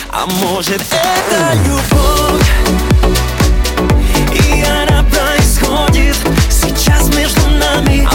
А может, это любовь, и она происходит сейчас между нами.